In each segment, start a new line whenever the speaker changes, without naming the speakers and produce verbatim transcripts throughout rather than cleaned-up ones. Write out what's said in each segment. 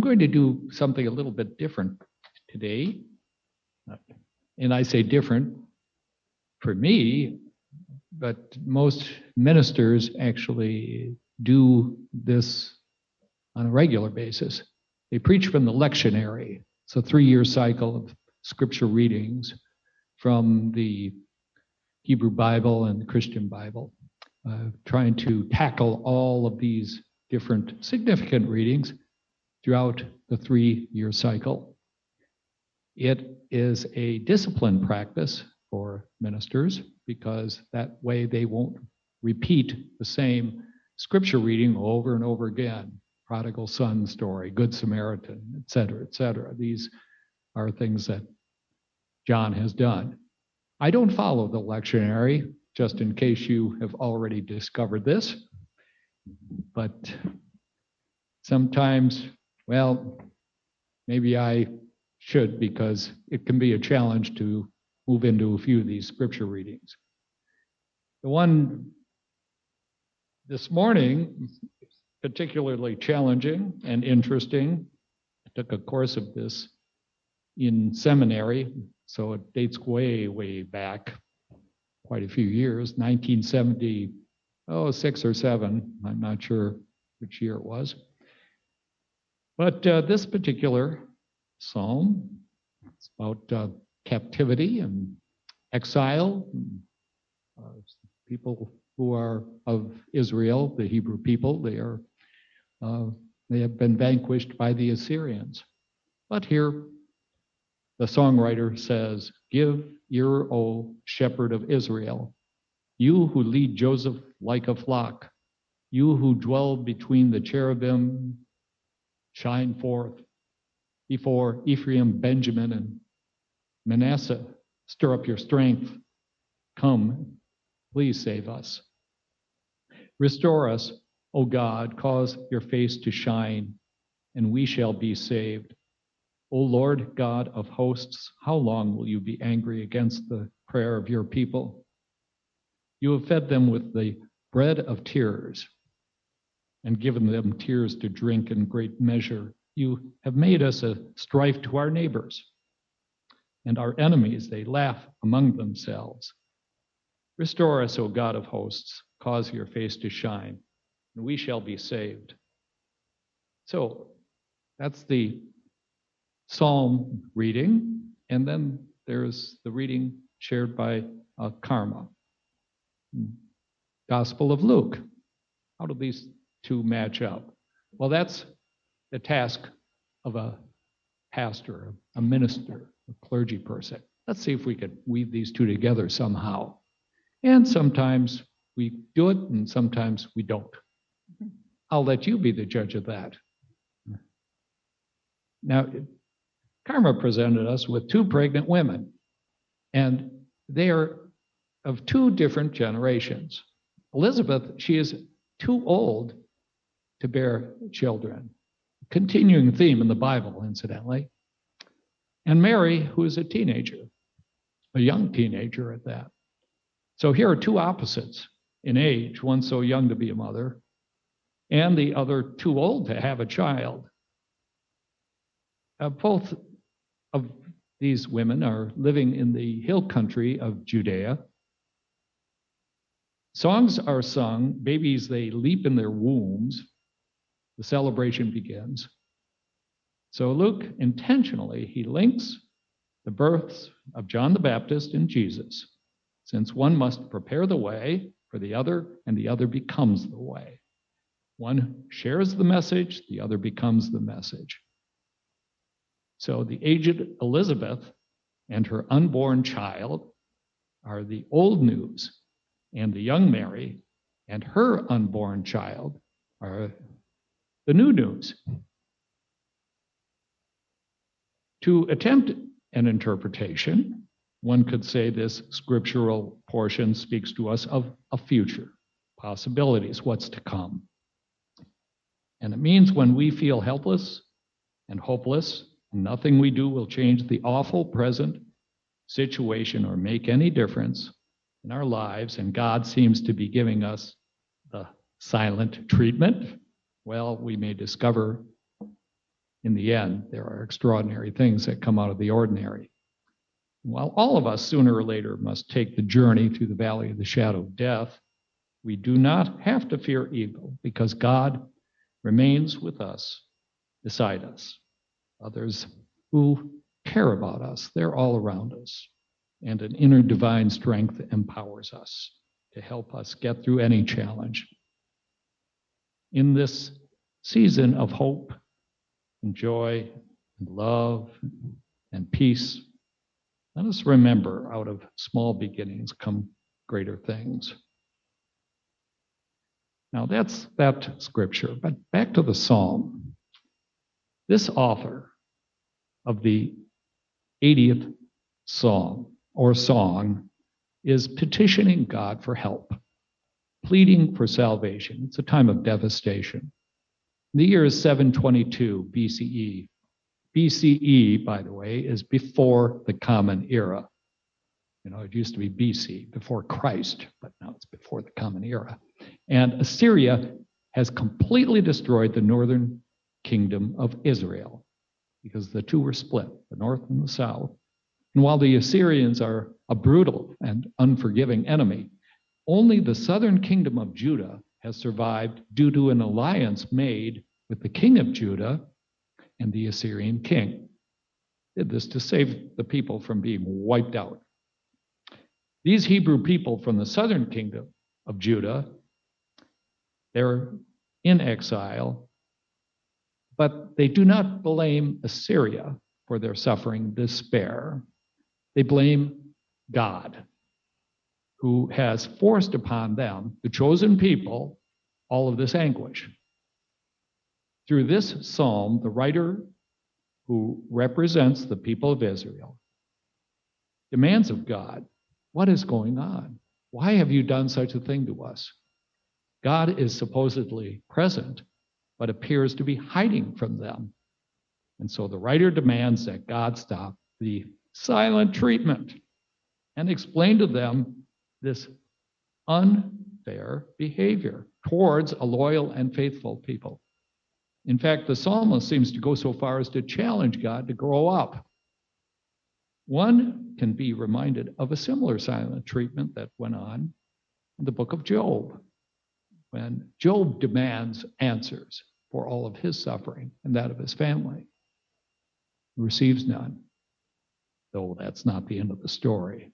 I'm going to do something a little bit different today. And I say different for me, but most ministers actually do this on a regular basis. They preach from the lectionary. It's a three-year cycle of scripture readings from the Hebrew Bible and the Christian Bible, uh, trying to tackle all of these different significant readings throughout the three-year cycle. It is a disciplined practice for ministers because that way they won't repeat the same scripture reading over and over again. Prodigal son story, Good Samaritan, et cetera, et cetera. These are things that John has done. I don't follow the lectionary, just in case you have already discovered this. But sometimes, well, maybe I should, because it can be a challenge to move into a few of these scripture readings. The one this morning is particularly challenging and interesting. I took a course of this in seminary, so it dates way, way back, quite a few years, nineteen seventy, oh, six or seven, I'm not sure which year it was. But uh, this particular psalm, it's about uh, captivity and exile, and, uh, people who are of Israel, the Hebrew people, they are uh, they have been vanquished by the Assyrians. But here, the songwriter says, "Give ear, O shepherd of Israel, you who lead Joseph like a flock, you who dwell between the cherubim, shine forth before Ephraim, Benjamin, and Manasseh. Stir up your strength. Come, please save us. Restore us, O God, cause your face to shine, and we shall be saved. O Lord God of hosts, how long will you be angry against the prayer of your people? You have fed them with the bread of tears and given them tears to drink in great measure. You have made us a strife to our neighbors, and our enemies, they laugh among themselves. Restore us, O God of hosts, cause your face to shine, and we shall be saved." So that's the psalm reading, and then there's the reading shared by uh, Karma. Gospel of Luke. How do these two match up? Well, that's the task of a pastor, a minister, a clergy person. Let's see if we could weave these two together somehow. And sometimes we do it, and sometimes we don't. I'll let you be the judge of that. Now, Karma presented us with two pregnant women, and they are of two different generations. Elizabeth, she is too old to bear children. Continuing theme in the Bible, incidentally. And Mary, who is a teenager, a young teenager at that. So here are two opposites in age, one so young to be a mother, and the other too old to have a child. Uh, both of these women are living in the hill country of Judea. Songs are sung, babies, they leap in their wombs. The celebration begins. So Luke intentionally, he links the births of John the Baptist and Jesus, since one must prepare the way for the other, and the other becomes the way. One shares the message, the other becomes the message. So the aged Elizabeth and her unborn child are the old news, and the young Mary and her unborn child are the new news. To attempt an interpretation, one could say this scriptural portion speaks to us of a future, possibilities, what's to come. And it means when we feel helpless and hopeless, nothing we do will change the awful present situation or make any difference in our lives, and God seems to be giving us the silent treatment. Well, we may discover in the end, there are extraordinary things that come out of the ordinary. While all of us sooner or later must take the journey through the valley of the shadow of death, we do not have to fear evil because God remains with us, beside us. Others who care about us, they're all around us. And an inner divine strength empowers us to help us get through any challenge. In this season of hope and joy and love and peace, let us remember out of small beginnings come greater things. Now that's that scripture, but back to the psalm. This author of the eightieth psalm or song is petitioning God for help, pleading for salvation. It's a time of devastation. The year is seven twenty-two B C E. B C E, by the way, is before the Common Era. You know, it used to be B C, before Christ, but now it's before the Common Era. And Assyria has completely destroyed the northern kingdom of Israel because the two were split, the north and the south. And while the Assyrians are a brutal and unforgiving enemy, only the southern kingdom of Judah has survived due to an alliance made with the king of Judah and the Assyrian king. Did this to save the people from being wiped out. These Hebrew people from the southern kingdom of Judah, they're in exile, but they do not blame Assyria for their suffering and despair. They blame God, who has forced upon them, the chosen people, all of this anguish. Through this psalm, the writer, who represents the people of Israel, demands of God, what is going on? Why have you done such a thing to us? God is supposedly present, but appears to be hiding from them. And so the writer demands that God stop the silent treatment and explain to them this unfair behavior towards a loyal and faithful people. In fact, the psalmist seems to go so far as to challenge God to grow up. One can be reminded of a similar silent treatment that went on in the book of Job, when Job demands answers for all of his suffering and that of his family. He receives none, though that's not the end of the story.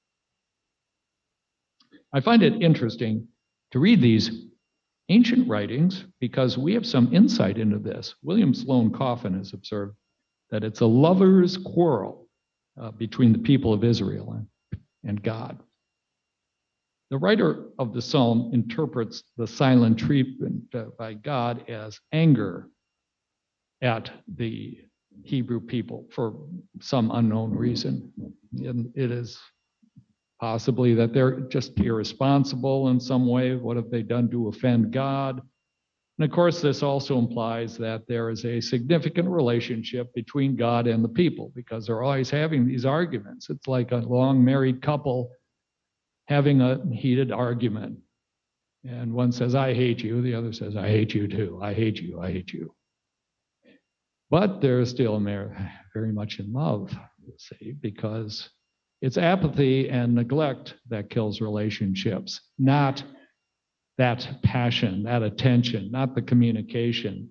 I find it interesting to read these ancient writings because we have some insight into this. William Sloane Coffin has observed that it's a lover's quarrel uh, between the people of Israel and, and God. The writer of the psalm interprets the silent treatment uh, by God as anger at the Hebrew people for some unknown reason. And it is possibly that they're just irresponsible in some way. What have they done to offend God? And of course, this also implies that there is a significant relationship between God and the people because they're always having these arguments. It's like a long married couple having a heated argument. And one says, I hate you. The other says, I hate you too. I hate you. I hate you. But they're still very much in love, see, because it's apathy and neglect that kills relationships, not that passion, that attention, not the communication.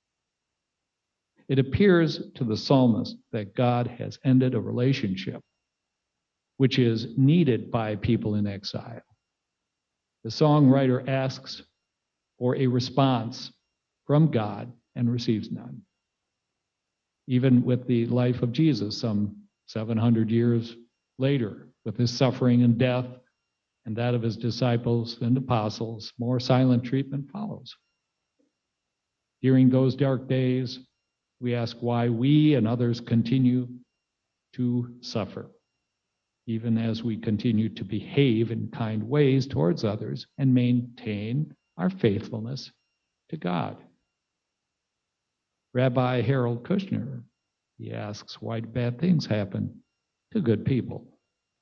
It appears to the psalmist that God has ended a relationship which is needed by people in exile. The songwriter asks for a response from God and receives none. Even with the life of Jesus, some seven hundred years later, with his suffering and death and that of his disciples and apostles, more silent treatment follows. During those dark days, we ask why we and others continue to suffer, even as we continue to behave in kind ways towards others and maintain our faithfulness to God. Rabbi Harold Kushner, he asks, why do bad things happen to good people?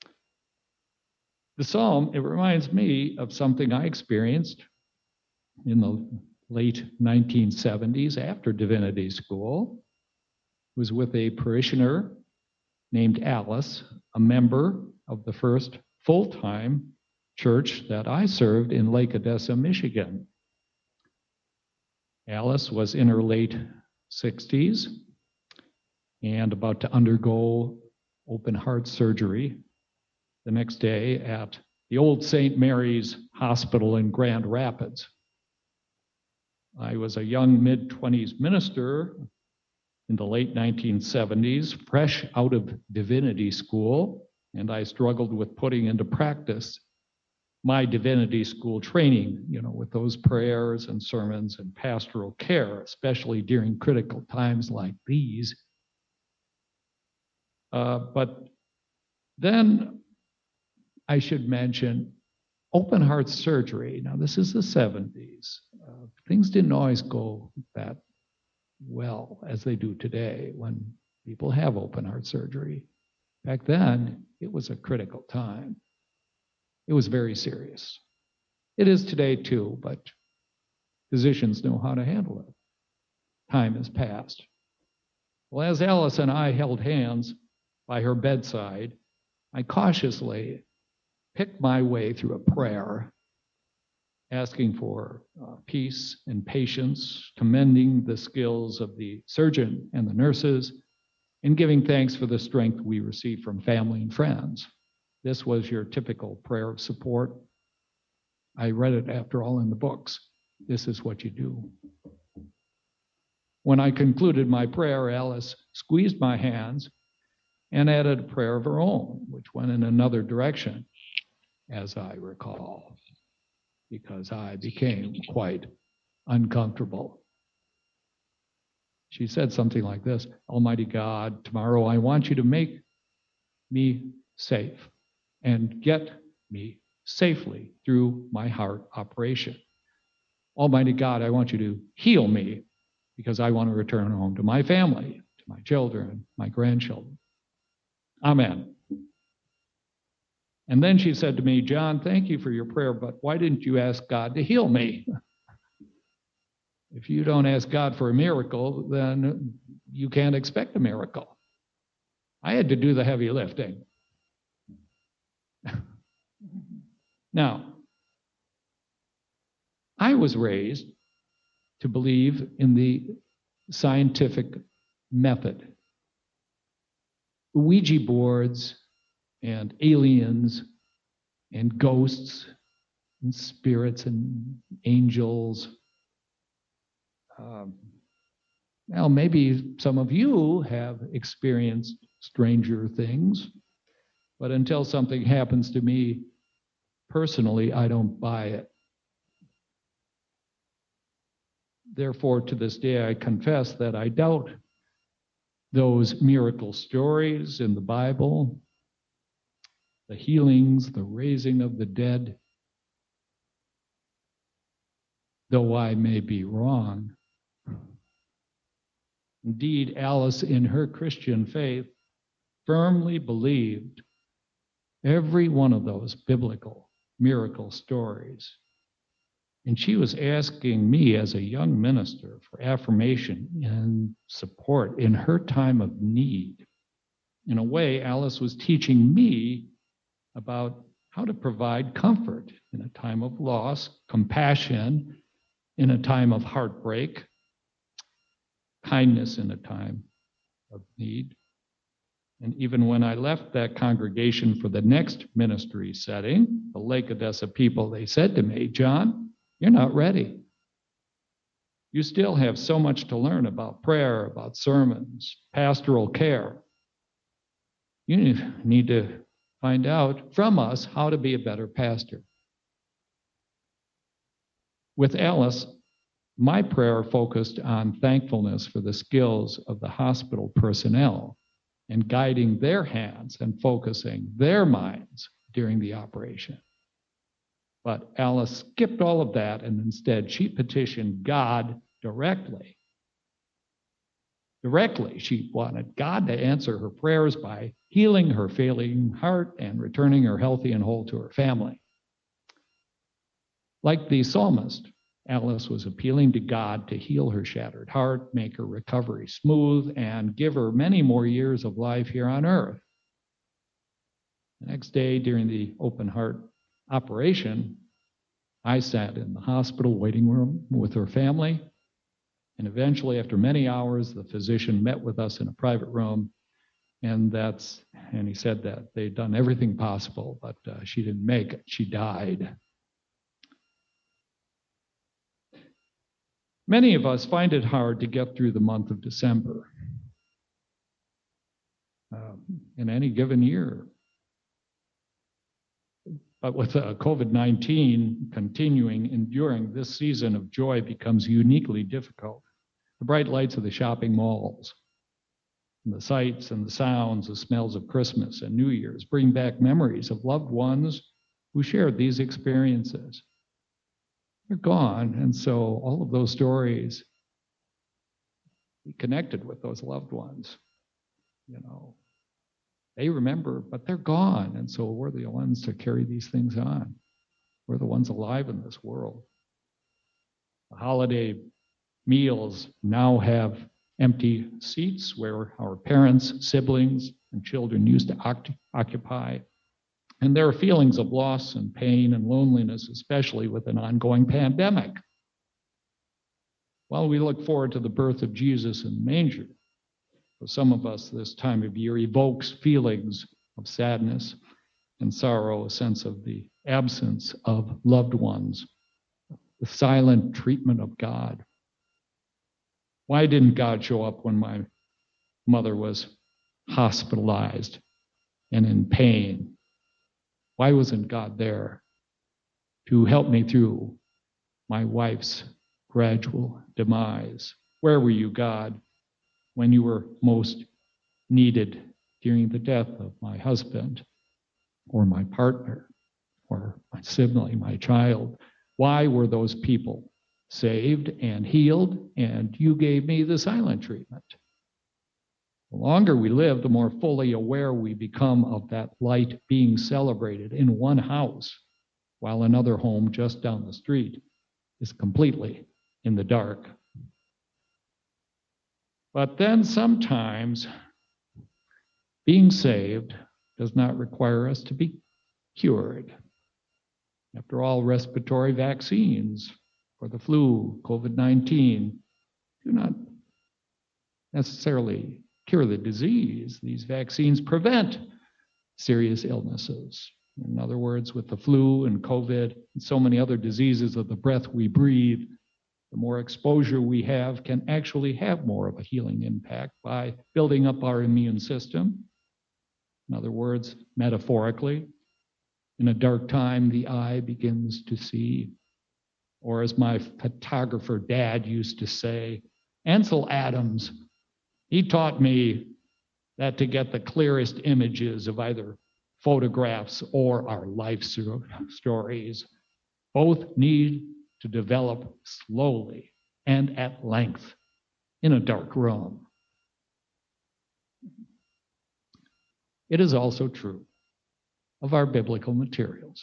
The psalm, it reminds me of something I experienced in the late nineteen seventies after divinity school. was with a parishioner named Alice, a member of the first full-time church that I served in Lake Odessa, Michigan. Alice was in her late sixties and about to undergo open heart surgery the next day at the old Saint Mary's Hospital in Grand Rapids. I was a young mid-twenties minister in the late nineteen seventies, fresh out of divinity school, and I struggled with putting into practice my divinity school training, you know, with those prayers and sermons and pastoral care, especially during critical times like these. Uh, but then I should mention open heart surgery. Now, this is the seventies. Uh, things didn't always go that well as they do today when people have open heart surgery. Back then, it was a critical time. It was very serious. It is today too, but physicians know how to handle it. Time has passed. Well, as Alice and I held hands by her bedside, I cautiously picked my way through a prayer, asking for uh, peace and patience, commending the skills of the surgeon and the nurses, and giving thanks for the strength we receive from family and friends. This was your typical prayer of support. I read it, after all, in the books. This is what you do. When I concluded my prayer, Alice squeezed my hands and added a prayer of her own, which went in another direction, as I recall, because I became quite uncomfortable. She said something like this: Almighty God, tomorrow I want you to make me safe and get me safely through my heart operation. Almighty God, I want you to heal me because I want to return home to my family, to my children, my grandchildren. Amen. And then she said to me, John, thank you for your prayer, but why didn't you ask God to heal me? If you don't ask God for a miracle, then you can't expect a miracle. I had to do the heavy lifting. Now, I was raised to believe in the scientific method. Ouija boards and aliens and ghosts and spirits and angels. Um, well, maybe some of you have experienced stranger things, but until something happens to me personally, I don't buy it. Therefore, to this day, I confess that I doubt those miracle stories in the Bible, the healings, the raising of the dead. Though I may be wrong. Indeed, Alice, in her Christian faith, firmly believed every one of those biblical miracle stories. And she was asking me as a young minister for affirmation and support in her time of need. In a way, Alice was teaching me about how to provide comfort in a time of loss, compassion in a time of heartbreak, kindness in a time of need. And even when I left that congregation for the next ministry setting, the Lake Odessa people, they said to me, John, you're not ready. You still have so much to learn about prayer, about sermons, pastoral care. You need to find out from us how to be a better pastor. With Alice, my prayer focused on thankfulness for the skills of the hospital personnel and guiding their hands and focusing their minds during the operation. But Alice skipped all of that, and instead she petitioned God directly. Directly, she wanted God to answer her prayers by healing her failing heart and returning her healthy and whole to her family. Like the psalmist, Alice was appealing to God to heal her shattered heart, make her recovery smooth, and give her many more years of life here on earth. The next day, during the open heart operation, I sat in the hospital waiting room with her family, and eventually, after many hours, the physician met with us in a private room, and that's and he said that they'd done everything possible, but uh, she didn't make it. She died. Many of us find it hard to get through the month of December um, in any given year. But with uh, COVID nineteen continuing, enduring, this season of joy becomes uniquely difficult. The bright lights of the shopping malls, and the sights and the sounds, the smells of Christmas and New Year's bring back memories of loved ones who shared these experiences. They're gone, and so all of those stories, we connected with those loved ones. You know, they remember, but they're gone, and so we're the ones to carry these things on. We're the ones alive in this world. The holiday meals now have empty seats where our parents, siblings, and children used to occupy. And there are feelings of loss and pain and loneliness, especially with an ongoing pandemic. While we look forward to the birth of Jesus in the manger, for some of us this time of year evokes feelings of sadness and sorrow, a sense of the absence of loved ones, the silent treatment of God. Why didn't God show up when my mother was hospitalized and in pain? Why wasn't God there to help me through my wife's gradual demise? Where were you, God, when you were most needed during the death of my husband or my partner or my sibling, my child? Why were those people saved and healed, and you gave me the silent treatment? The longer we live, the more fully aware we become of that light being celebrated in one house, while another home just down the street is completely in the dark. But then sometimes being saved does not require us to be cured. After all, respiratory vaccines for the flu, COVID nineteen, do not necessarily cure the disease. These vaccines prevent serious illnesses. In other words, with the flu and COVID and so many other diseases of the breath we breathe, the more exposure we have can actually have more of a healing impact by building up our immune system. In other words, metaphorically, in a dark time, the eye begins to see. Or as my photographer dad used to say, Ansel Adams, he taught me that to get the clearest images of either photographs or our life stories, both need to develop slowly and at length in a dark room. It is also true of our biblical materials.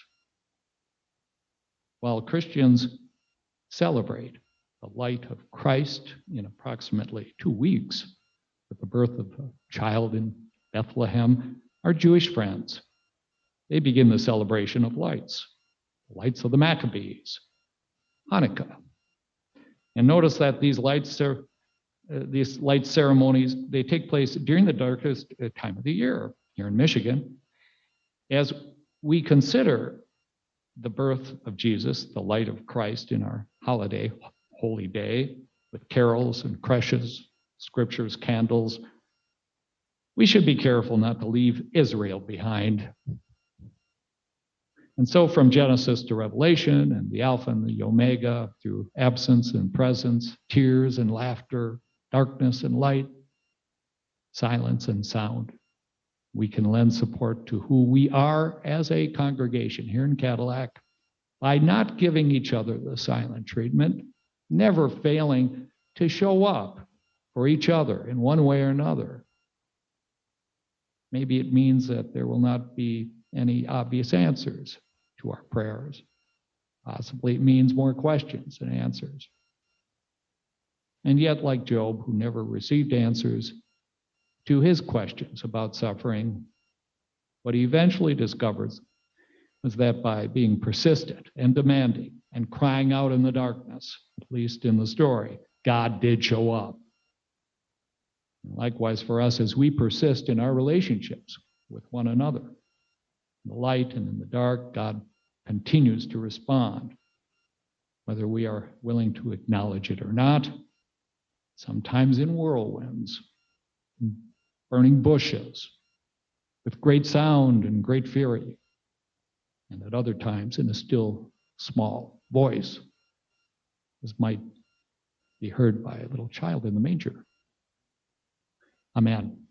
While Christians celebrate the light of Christ in approximately two weeks, with the birth of a child in Bethlehem, our Jewish friends, they begin the celebration of lights, the lights of the Maccabees, Hanukkah. And notice that these lights are, uh, these light ceremonies, they take place during the darkest time of the year here in Michigan. As we consider the birth of Jesus, the light of Christ in our holiday, holy day, with carols and creches, scriptures, candles, we should be careful not to leave Israel behind. And so from Genesis to Revelation and the Alpha and the Omega, through absence and presence, tears and laughter, darkness and light, silence and sound, we can lend support to who we are as a congregation here in Cadillac by not giving each other the silent treatment, never failing to show up for each other in one way or another. Maybe it means that there will not be any obvious answers to our prayers. Possibly it means more questions than answers. And yet, like Job, who never received answers to his questions about suffering, what he eventually discovers was that by being persistent and demanding and crying out in the darkness, at least in the story, God did show up. Likewise for us, as we persist in our relationships with one another, in the light and in the dark, God continues to respond, whether we are willing to acknowledge it or not, sometimes in whirlwinds, in burning bushes, with great sound and great fury, and at other times in a still small voice, as might be heard by a little child in the manger. Amen.